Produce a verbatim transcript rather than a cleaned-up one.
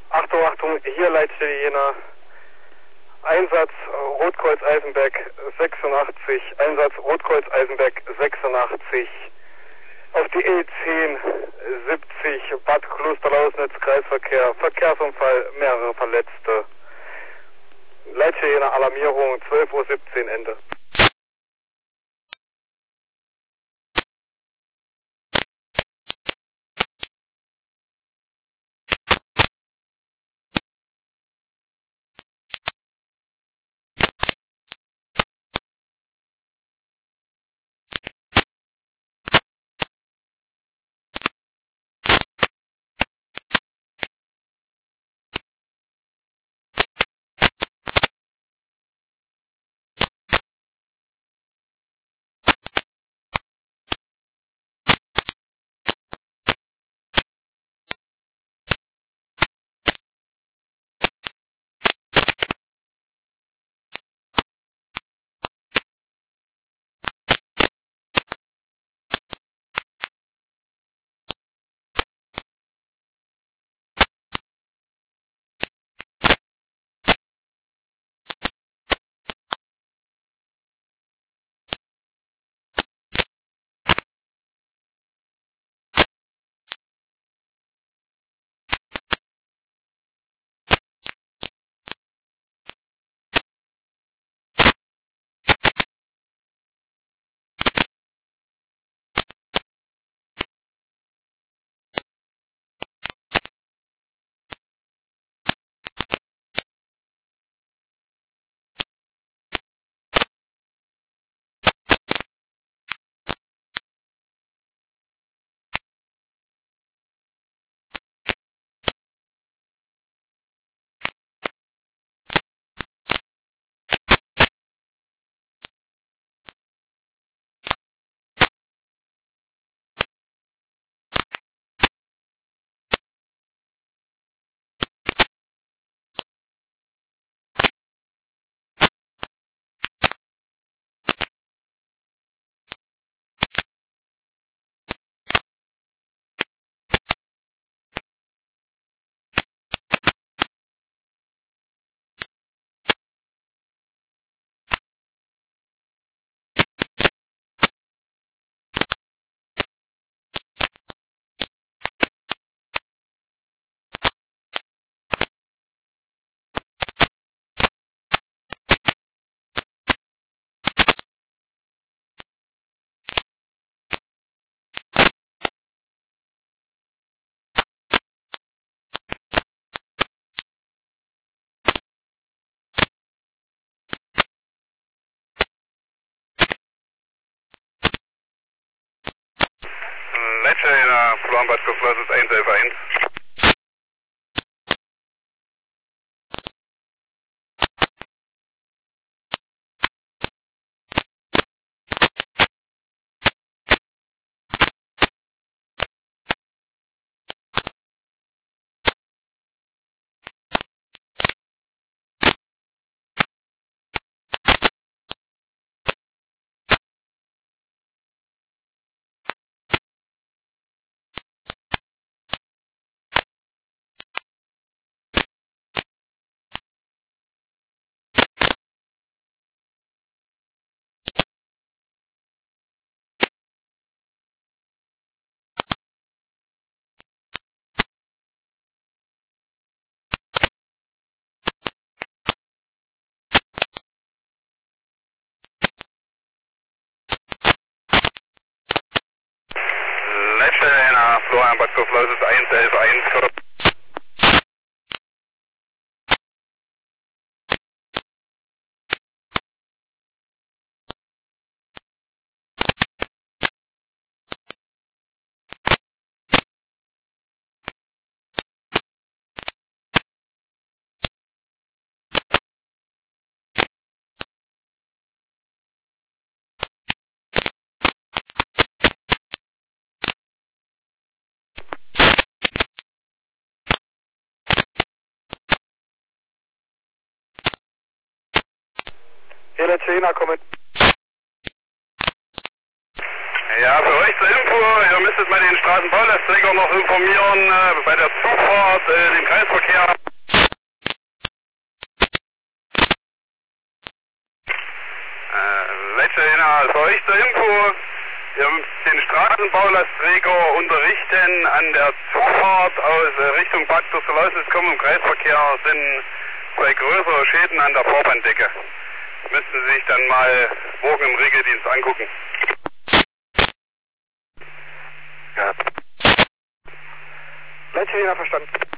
Achtung, Achtung, hier Leitstelle Jena. Einsatz Rotkreuz Eisenberg sechsundachtzig, Einsatz Rotkreuz Eisenberg sechsundachtzig. Auf die E zehn siebzig, Bad Klosterlausnitz, Kreisverkehr, Verkehrsunfall, mehrere Verletzte. Leitstelle Jena, Alarmierung, zwölf Uhr siebzehn, Ende. Leitstelle Jena, Florian Bad Klosterlausnitz eins elf eins. Leitstelle Jena, Florian Bad Klosterlausnitz eins elf eins. Hier Leitstelle Jena, kommen. Ja, für euch zur Info, ihr müsstet mal den Straßenbaulastträger noch informieren, äh, bei der Zufahrt, äh, den Kreisverkehr. zur Info. Den Straßenbaulastträger unterrichten an der Zufahrt aus Richtung Bad Dürste-Lausitz kommend im Kreisverkehr sind zwei größere Schäden an der Vorbahndecke. Müssten Sie sich dann mal morgen im Regeldienst angucken. Ja. Leitstelle verstanden.